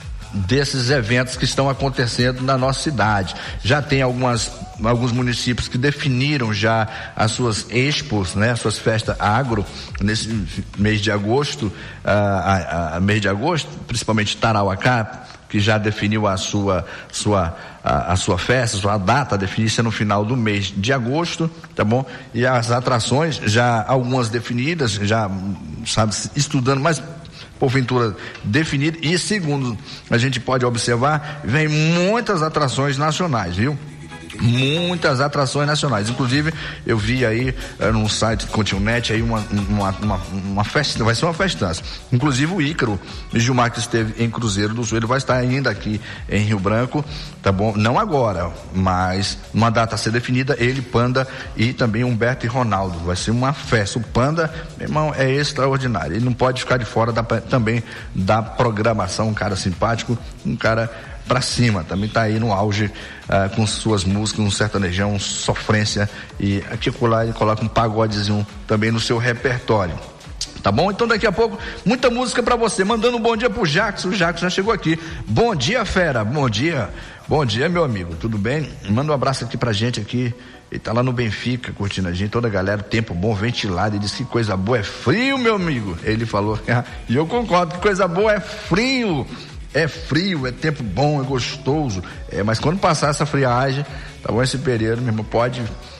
desses eventos que estão acontecendo na nossa cidade. Já tem algumas, alguns municípios que definiram já as suas expos, né? As suas festas agro, nesse mês de agosto, a, a, a mês de agosto, principalmente Tarauacá, que já definiu a sua, sua, a, a sua festa, sua data, definir-se no final do mês de agosto, tá bom? E as atrações, já algumas definidas, já, sabe, estudando, mas porventura definida, e segundo a gente pode observar, vem muitas atrações nacionais, viu? Muitas atrações nacionais, inclusive eu vi aí uh, num site Continente aí uma, uma, uma, uma festa, vai ser uma festança, inclusive o Ícaro Gilmar, que esteve em Cruzeiro do Sul, ele vai estar ainda aqui em Rio Branco, tá bom? Não agora, mas uma data a ser definida, ele, Panda e também Humberto e Ronaldo, vai ser uma festa. O Panda, meu irmão, é extraordinário, ele não pode ficar de fora da, também da programação, um cara simpático, um cara pra cima, também tá aí no auge uh, com suas músicas, um sertanejão, um sofrência, e aqui colar ele coloca um pagodezinho também no seu repertório. Tá bom? Então daqui a pouco, muita música pra você, mandando um bom dia pro Jackson. O Jackson já chegou aqui. Bom dia, fera, bom dia. Bom dia, meu amigo, tudo bem? Manda um abraço aqui pra gente aqui. Ele tá lá no Benfica, curtindo a gente, toda a galera, tempo bom, ventilado. Ele disse que coisa boa é frio, meu amigo. Ele falou, e eu concordo, que coisa boa é frio. É frio, é tempo bom, é gostoso, é, mas quando passar essa friagem, tá bom, esse período, meu irmão, pode,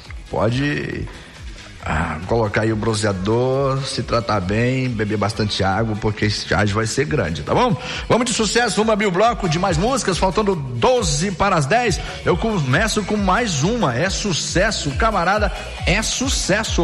pode ah, colocar aí o bronzeador, se tratar bem, beber bastante água, porque esse friagem vai ser grande, tá bom? Vamos de sucesso, vamos abrir o bloco de mais músicas, faltando doze para as dez, eu começo com mais uma, é sucesso, camarada, é sucesso.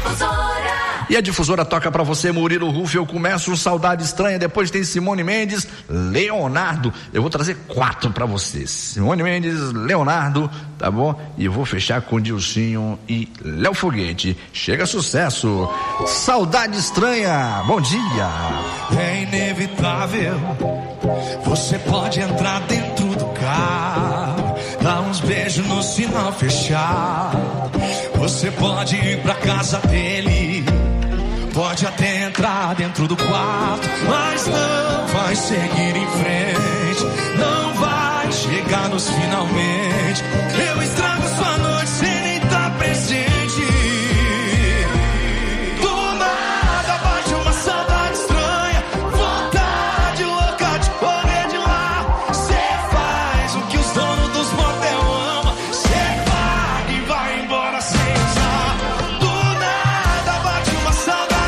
E a difusora toca pra você, Murilo Rufo. Eu começo um Saudade Estranha, depois tem Simone Mendes, Leonardo. Eu vou trazer quatro pra você. Simone Mendes, Leonardo, tá bom? E eu vou fechar com Dilcinho e Léo Foguete. Chega sucesso. Saudade Estranha. Bom dia. É inevitável. Você pode entrar dentro do carro, dar uns beijos no sinal fechar. Você pode ir pra casa dele, pode até entrar dentro do quarto, mas não vai seguir em frente, não vai chegar nos finalmente. Eu estrago sua noite sem nem estar presente. Do nada bate uma saudade estranha, vontade louca de correr de lá. Cê faz o que os donos dos motel amam, cê paga e vai embora sem usar. Do nada bate uma saudade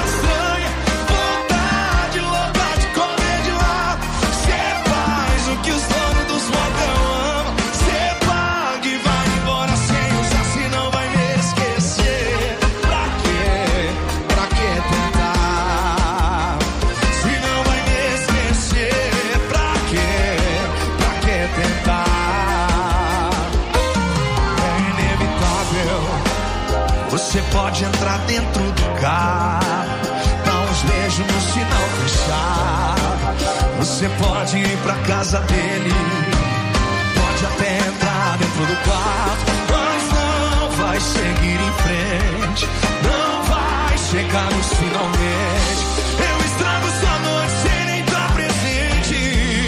Você pode entrar dentro do carro, dar uns beijos no sinal fechado. Você pode ir pra casa dele, pode até entrar dentro do quarto, mas não vai seguir em frente, não vai chegados finalmente. Eu estrago sua noite sem nem estar presente.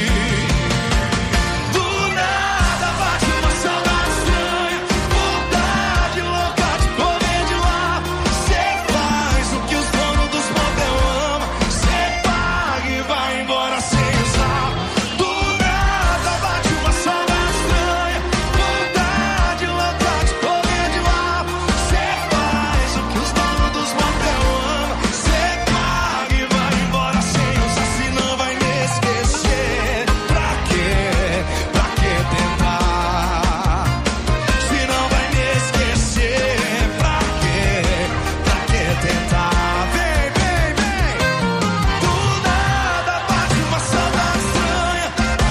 Do nada bate uma saudade estranha, vontade louca de correr de lá. Cê faz o que os donos dos motel amam, cê paga e vai embora sem usar. Do nada bate uma saudade estranha, vontade louca de correr de lá. Cê faz o que os donos dos motel amam, cê paga e vai embora sem usar, senão vai me esquecer. Pra quê? Pra que tentar? Se não vai me esquecer, pra quê? Pra que tentar? Vem, vem, vem. Do nada bate uma saudade estranha.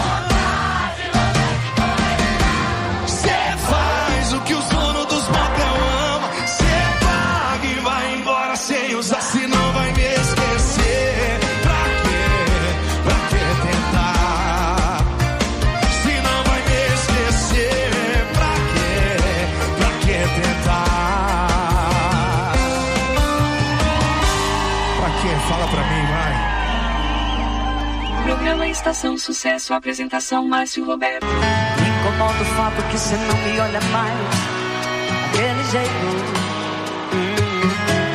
Cê faz o que os donos dos motel amam, cê paga e vai embora sem usar, senão vai me esquecer. Pra quê? Pra que tentar? Se não vai me esquecer, pra quê? Pra que tentar? Pra quê? Fala pra mim, vai. Programa Estação Sucesso, apresentação Márcio Roberto. Me incomoda o fato que você não me olha mais daquele jeito. Hum.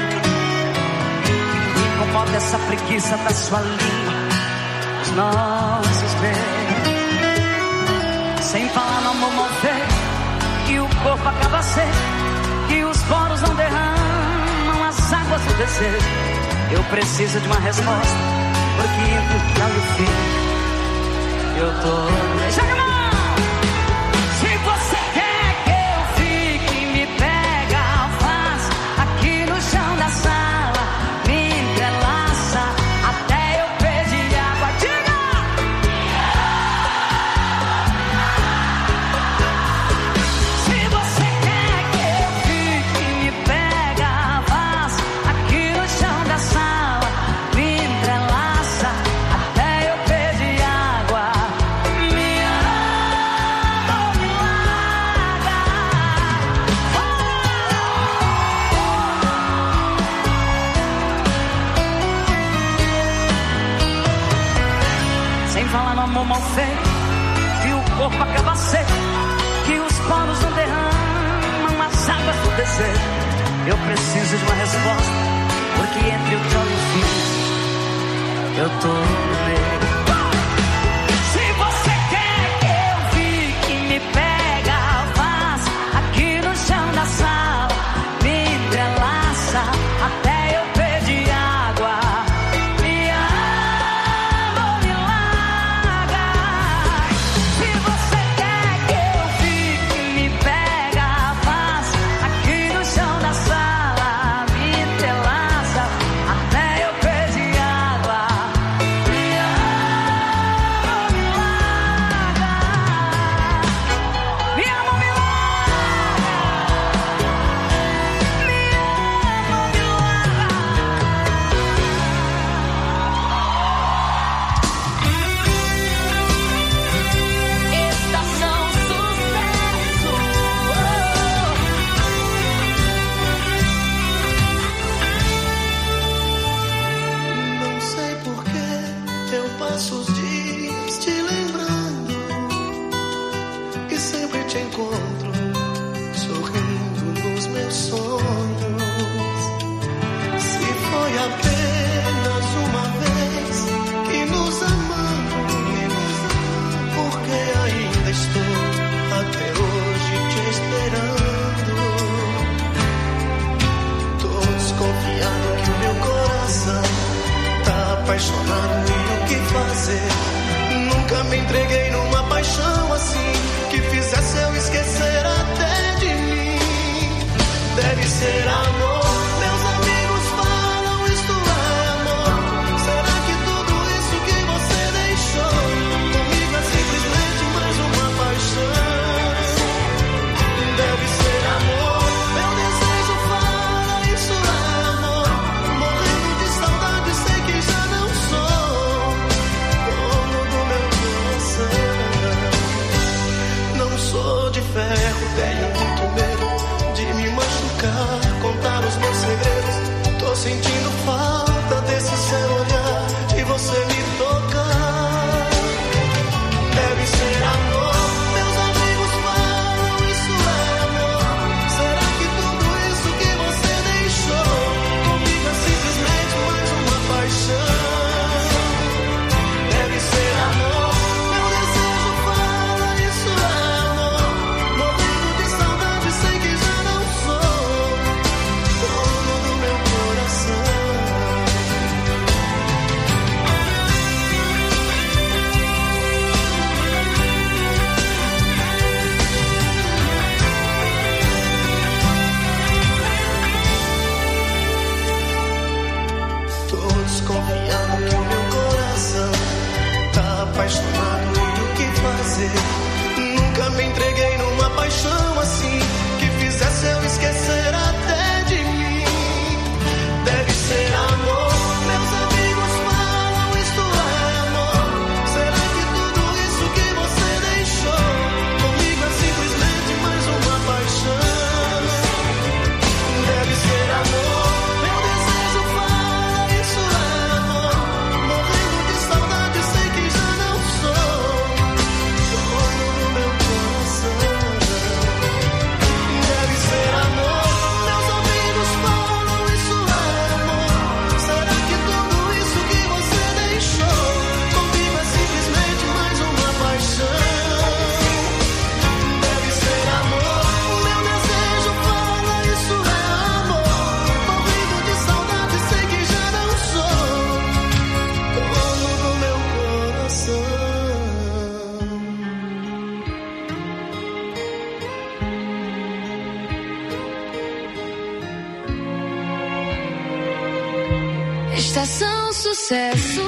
Me incomoda essa preguiça da sua língua, os nossos beijos. Sem falar no amor mal feito, que o corpo acaba seco, que os poros não derramam as águas do desejo. Eu preciso de uma resposta, porque entre o que eu fiz, eu tô... Joga a mão! Se você quer que eu fique, me pega, faz aqui no chão da sala, me entrelaça até eu pedir água. Diga! Se você quer que eu fique, me pega, faz aqui no chão da sala, me entrelaça até eu pedir água. Me ama ou me larga. Sem falar no amor mal feito, que o corpo acaba seco, que os poros não derramam as águas do desejo. Eu preciso de uma resposta, porque entre o que eu fiz, eu tô no meio. Se você quer que eu fique, me pega, faz aqui no chão da sala, me entrelaça até eu pedir água. Me ama ou me larga. Se você quer que eu fique, me pega, faz aqui no chão da sala, me entrelaça até eu pedir água. Me ama ou me larga. Me ama ou me larga. Me ama ou me larga. Estação Sucesso. Não sei por que eu passo os dias te lembrando e sempre te encontro sorrindo nos meus sonhos. Se foi apenas uma vez que nos amamos, porque ainda estou até hoje te esperando. Tô desconfiado que o meu coração tá apaixonado e o que fazer? Nunca me entreguei numa paixão assim, que fizesse eu esquecer até de mim. Deve ser amor. Meus amigos falam isto é amor. Será que tudo isso que você deixou comigo é simplesmente mais uma paixão? Deve ser amor. Meu desejo fala isso é amor. Morrendo de saudade, sei que já não sou dono do meu coração. Não sou de ferro, Estação Sucesso.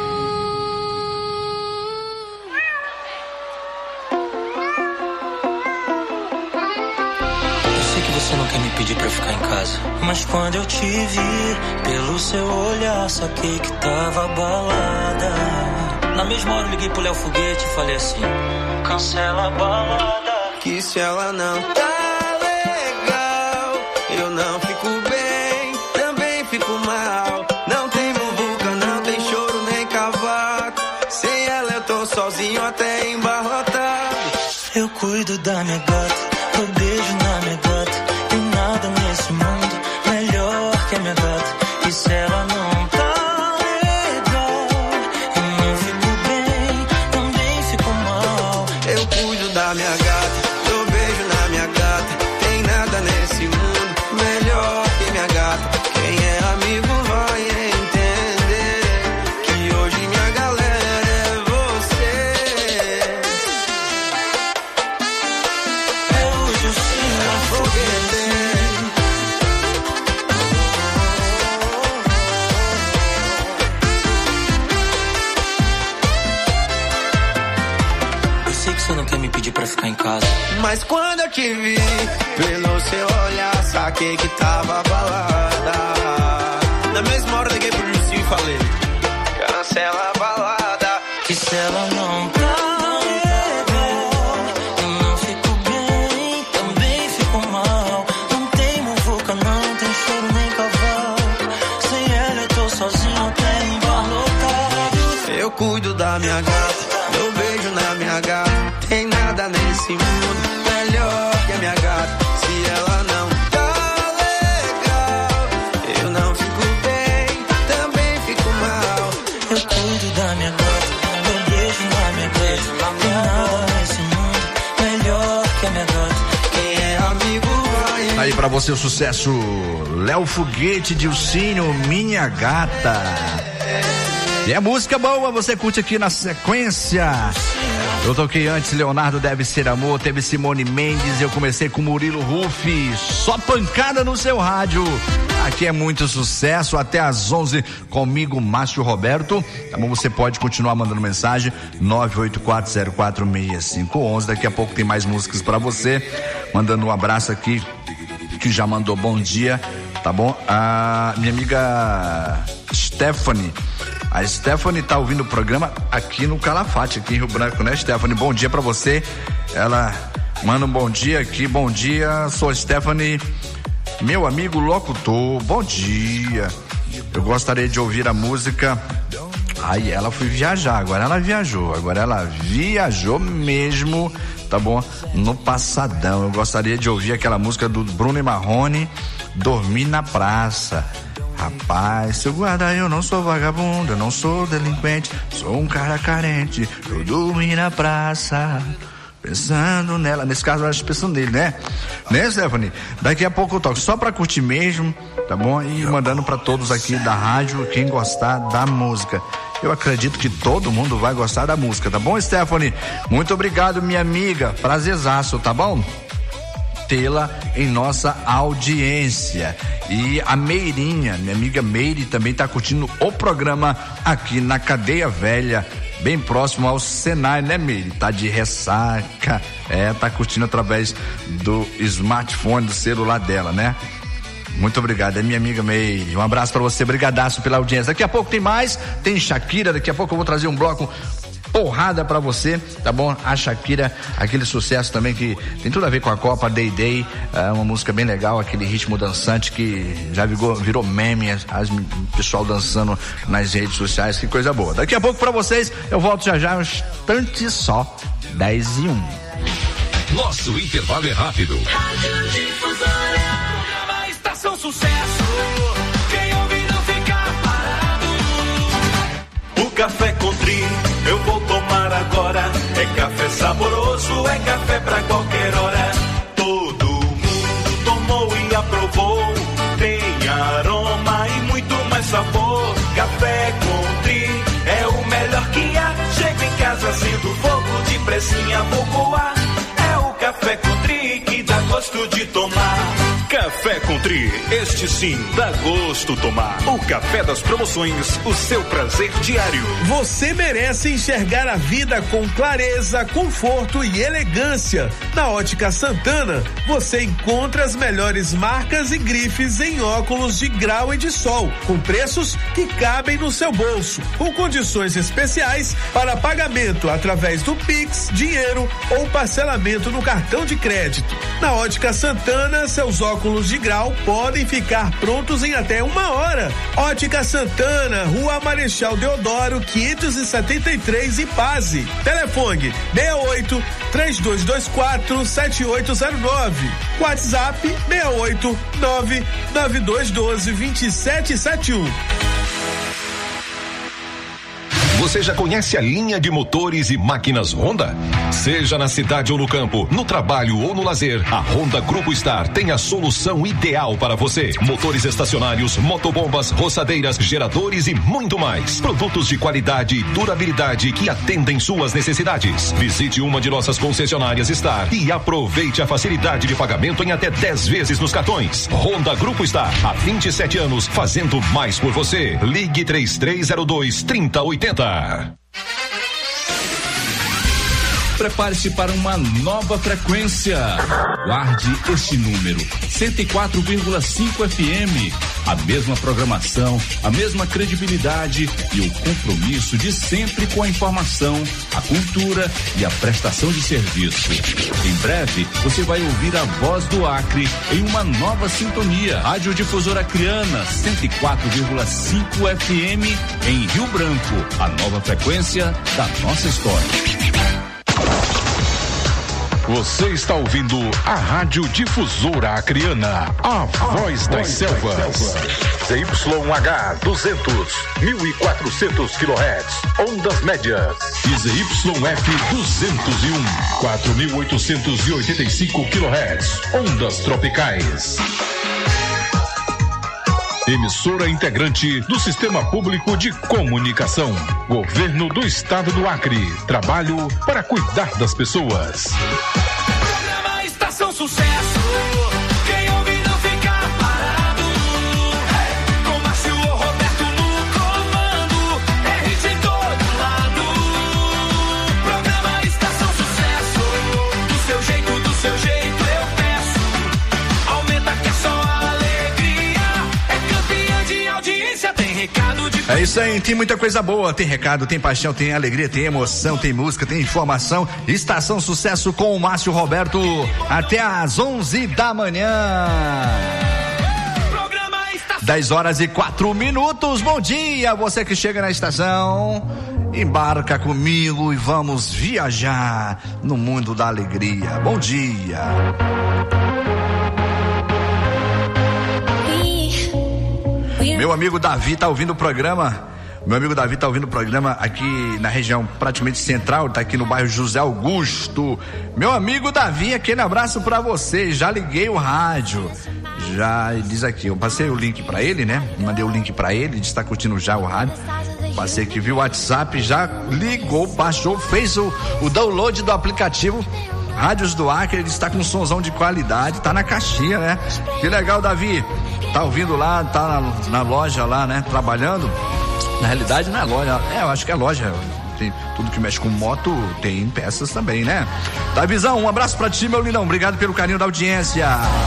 Você não quer me pedir pra ficar em casa, mas quando eu te vi, pelo seu olhar, saquei que tava balada. Na mesma hora eu liguei pro Léo Foguete e falei assim: cancela a balada, que se ela não tá legal, eu não fico bem, também fico mal. Não tem muvuca, não tem choro nem cavaco. Sem ela eu tô sozinho até embarrotado. Eu cuido da minha gata, eu beijo na minha gata. Nada nesse mundo melhor que a minha gata. E se ela não tá legal, eu não fico bem, também fico mal. Eu cuido da minha gata, eu beijo na minha gata. Tem nada nesse mundo melhor que minha gata. Quem é amigo vai entender que hoje minha galera é você. É hoje o Léo Foguete. Você não quer me pedir pra ficar em casa, mas quando eu te vi, pelo seu olhar, saquei que tava balada. Na mesma hora liguei pro Justinho e falei: cancela a balada, que se ela não tá legal, eu não fico bem, também fico mal. Não tem muvuca, não tem choro nem cavalo. Sem ela eu tô sozinho até embarrotado. Eu cuido da minha gata, eu beijo na minha gata. Tem nada nesse mundo melhor que a minha gata. Se ela não tá legal, eu não fico bem, também fico mal. Eu cuido da minha gata, eu beijo na minha gata. Tem nada nesse mundo melhor que a minha gata. Quem é amigo vai. Aí pra você o sucesso Léo Foguete, Dilcinho, Minha Gata. E é música boa, você curte aqui na sequência. Eu toquei antes Leonardo Deve Ser Amor, teve Simone Mendes, eu comecei com Murilo Rufi, só pancada no seu rádio. Aqui é muito sucesso, até às onze comigo, Márcio Roberto. Tá bom, você pode continuar mandando mensagem, nove oito quatro zero quatro seis cinco um um. Daqui a pouco tem mais músicas pra você. Mandando um abraço aqui, que já mandou bom dia, tá bom? A minha amiga Stephanie. A Stephanie tá ouvindo o programa aqui no Calafate, aqui em Rio Branco, né, Stephanie? Bom dia pra você. Ela manda um bom dia aqui, bom dia. Sou a Stephanie, meu amigo locutor, bom dia. Eu gostaria de ouvir a música. Aí ela foi viajar, agora ela viajou, agora ela viajou mesmo, tá bom? No passadão. Eu gostaria de ouvir aquela música do Bruno e Marrone, Dormir na Praça. Rapaz, seu guarda, eu não sou vagabundo, eu não sou delinquente, sou um cara carente, eu dormi na praça, pensando nela. Nesse caso, eu acho pensando nele, né? Né, Stephanie? Daqui a pouco eu toco, só pra curtir mesmo, tá bom? E mandando pra todos aqui da rádio, quem gostar da música. Eu acredito que todo mundo vai gostar da música, tá bom, Stephanie? Muito obrigado, minha amiga, prazerzaço, tá bom? Tê-la em nossa audiência. E a Meirinha, minha amiga Meire, também tá curtindo o programa aqui na Cadeia Velha, bem próximo ao Senai, né, Meire? Tá de ressaca, é, tá curtindo através do smartphone, do celular dela, né? Muito obrigado, é minha amiga Meire. Um abraço pra você, brigadaço pela audiência. Daqui a pouco tem mais, tem Shakira, daqui a pouco eu vou trazer um bloco porrada pra você, tá bom? A Shakira, aquele sucesso também que tem tudo a ver com a Copa, Day Day, é uma música bem legal, aquele ritmo dançante que já virou, virou meme, as, as, o pessoal dançando nas redes sociais, que coisa boa. Daqui a pouco pra vocês, eu volto já já, um instante só, dez e um. Nosso intervalo é rápido. Rádio Difusora, Estação Sucesso, quem ouve não fica parado. O café Country eu vou tomar agora, é café saboroso, é café pra qualquer hora. Todo mundo tomou e aprovou, tem aroma e muito mais sabor. Café Country é o melhor que há, chego em casa sendo fogo, de pressinha vou coar. É o café Country que dá gosto de tomar. Café Country, este sim dá gosto tomar. O café das promoções, o seu prazer diário. Você merece enxergar a vida com clareza, conforto e elegância. Na Ótica Santana, você encontra as melhores marcas e grifes em óculos de grau e de sol, com preços que cabem no seu bolso, com condições especiais para pagamento através do Pix, dinheiro ou parcelamento no cartão de crédito. Na Ótica Santana, seus óculos de grau podem ficar prontos em até uma hora. Ótica Santana, Rua Marechal Deodoro, quinhentos e setenta e três, Ipase. Telefone seis oito, três dois dois quatro, sete oito zero nove. WhatsApp seis oito, nove nove dois um dois, dois sete sete um. Você já conhece a linha de motores e máquinas Honda? Seja na cidade ou no campo, no trabalho ou no lazer, a Honda Grupo Star tem a solução ideal para você. Motores estacionários, motobombas, roçadeiras, geradores e muito mais. Produtos de qualidade e durabilidade que atendem suas necessidades. Visite uma de nossas concessionárias Star e aproveite a facilidade de pagamento em até dez vezes nos cartões. Honda Grupo Star, há vinte e sete anos, fazendo mais por você. Ligue três três zero dois, três zero oito zero. Prepare-se para uma nova frequência. Guarde este número, cento e quatro vírgula cinco F M. A mesma programação, a mesma credibilidade e o compromisso de sempre com a informação, a cultura e a prestação de serviço. Em breve, você vai ouvir a voz do Acre em uma nova sintonia. Rádio Difusora Acreana, cento e quatro vírgula cinco F M em Rio Branco. A nova frequência da nossa história. Você está ouvindo a Rádio Difusora Acreana, a voz das selvas. Z Y H duzentos, mil e quatrocentos quilohertz, ondas médias. E Z Y F duzentos e um, quatro mil oitocentos e oitenta e cinco quilohertz, ondas tropicais. Emissora integrante do Sistema Público de Comunicação. Governo do Estado do Acre. Trabalho para cuidar das pessoas. Programa Estação Sucesso. Quem ouve não fica parado. Hey, com Márcio Roberto no comando. É hit em todo lado. Programa Estação Sucesso. Do seu jeito, do seu jeito eu peço. Aumenta que é só tem recado de... É isso aí, tem muita coisa boa, tem recado, tem paixão, tem alegria, tem emoção, tem música, tem informação. Estação Sucesso com o Márcio Roberto até às onze da manhã. dez horas e quatro minutos. Bom dia, você que chega na estação. Embarca comigo e vamos viajar no mundo da alegria. Bom dia. Meu amigo Davi tá ouvindo o programa. Meu amigo Davi tá ouvindo o programa aqui na região praticamente central, tá aqui no bairro José Augusto. Meu amigo Davi, aquele abraço pra você. Já liguei o rádio. Já diz aqui, eu passei o link pra ele, né? Mandei o link pra ele, ele está curtindo já o rádio. Passei aqui, viu o WhatsApp, já ligou, baixou, fez o, o download do aplicativo Rádios do Acre. Ele está com um sonzão de qualidade, tá na caixinha, né? Que legal, Davi. Tá ouvindo lá, tá na, na loja lá, né? Trabalhando. Na realidade não é loja, é, eu acho que é loja. Tem tudo que mexe com moto, tem peças também, né? Davizão, um abraço pra ti, meu lindão. Obrigado pelo carinho da audiência.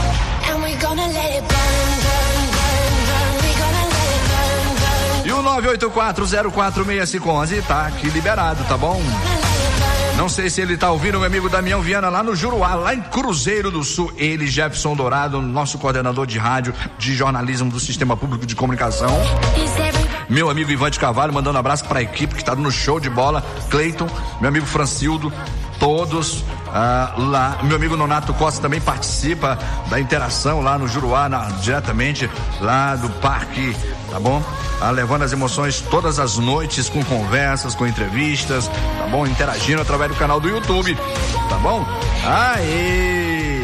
E o nove oito quatro zero quatro seis cinco um um tá aqui liberado, tá bom? Não sei se ele tá ouvindo, meu amigo Damião Viana lá no Juruá, lá em Cruzeiro do Sul. Ele, Jefferson Dourado, nosso coordenador de rádio, de jornalismo do Sistema Público de Comunicação. Meu amigo Ivan de Carvalho, mandando um abraço pra equipe que tá no show de bola. Cleiton, meu amigo Francildo, todos ah, lá. Meu amigo Nonato Costa também participa da interação lá no Juruá, na, diretamente lá do parque, tá bom? Ah, levando as emoções todas as noites com conversas, com entrevistas, tá bom? Interagindo através do canal do YouTube, tá bom? Aê!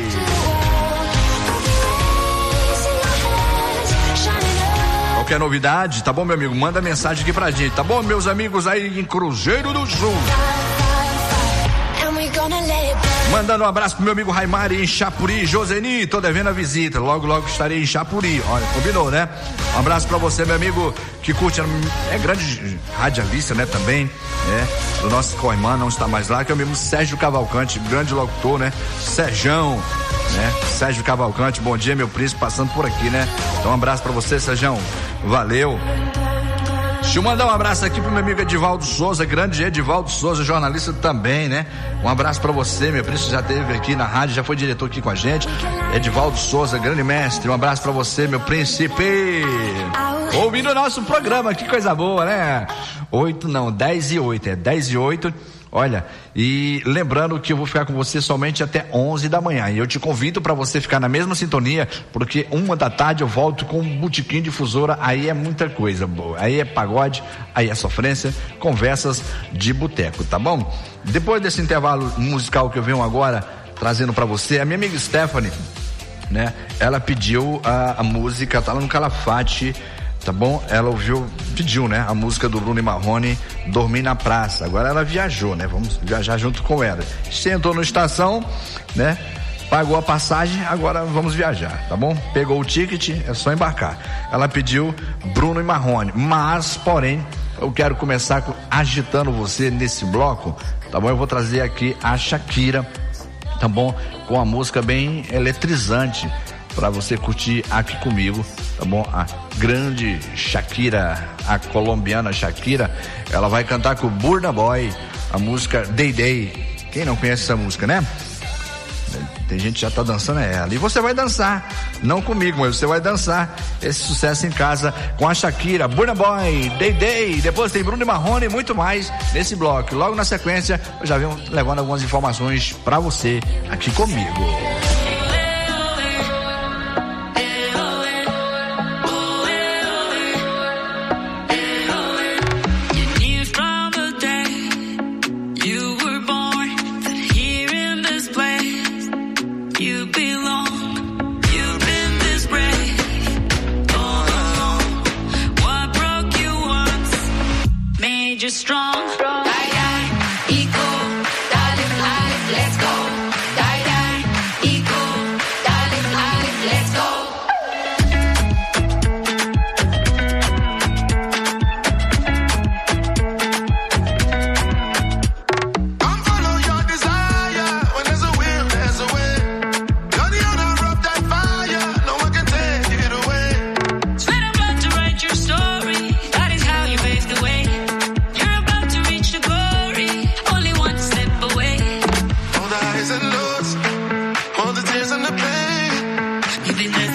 Qualquer novidade, tá bom, meu amigo? Manda mensagem aqui pra gente, tá bom, meus amigos aí em Cruzeiro do Sul? Mandando um abraço pro meu amigo Raimari em Chapuri. Joseni, tô devendo a visita. Logo, logo estarei em Chapuri. Olha, combinou, né? Um abraço pra você, meu amigo, que curte, é grande radialista, né, também, é, do nosso co-irmão, não está mais lá, que é o mesmo Sérgio Cavalcante, grande locutor, né? Serjão, né? Sérgio Cavalcante, bom dia, meu príncipe, passando por aqui, né? Então um abraço pra você, Serjão. Valeu. Deixa eu mandar um abraço aqui pro meu amigo Edivaldo Souza, grande Edivaldo Souza, jornalista também, né? Um abraço pra você, meu príncipe, já esteve aqui na rádio, já foi diretor aqui com a gente. Edivaldo Souza, grande mestre, um abraço pra você, meu príncipe. Ouvindo o nosso programa, que coisa boa, né? Oito, não, dez e oito, é dez e oito. Olha, e lembrando que eu vou ficar com você somente até onze da manhã. E eu te convido para você ficar na mesma sintonia, porque uma da tarde eu volto com um Botequim Difusora. Aí é muita coisa boa. Aí é pagode, aí é sofrência, conversas de boteco, tá bom? Depois desse intervalo musical que eu venho agora trazendo para você, a minha amiga Stephanie, né? Ela pediu a, a música, tá lá no Calafate, tá bom? Ela ouviu, pediu, né? A música do Bruno e Marrone, Dormir na Praça. Agora ela viajou, né? Vamos viajar junto com ela. Sentou na estação, né? Pagou a passagem, agora vamos viajar, tá bom? Pegou o ticket, é só embarcar. Ela pediu Bruno e Marrone, mas, porém, eu quero começar com, agitando você nesse bloco, tá bom? Eu vou trazer aqui a Shakira, tá bom? Com a música bem eletrizante, para você curtir aqui comigo, tá bom? A grande Shakira, a colombiana Shakira, ela vai cantar com o Burna Boy a música Day Day. Quem não conhece essa música, né? Tem gente que já tá dançando ela. E você vai dançar, não comigo, mas você vai dançar esse sucesso em casa com a Shakira, Burna Boy, Day Day. Depois tem Bruno e Marrone e muito mais nesse bloco. Logo na sequência, eu já venho levando algumas informações para você aqui comigo. Strong, die, die, ego, darling, life, let's go. Die, die, ego, darling, life, let's go. Come follow your desire. When there's a will, there's a way. You're the owner of that fire. No one can take it away. Sweat and blood to write your story. That is how you pave the way. And loads, all the tears and the pain. You've been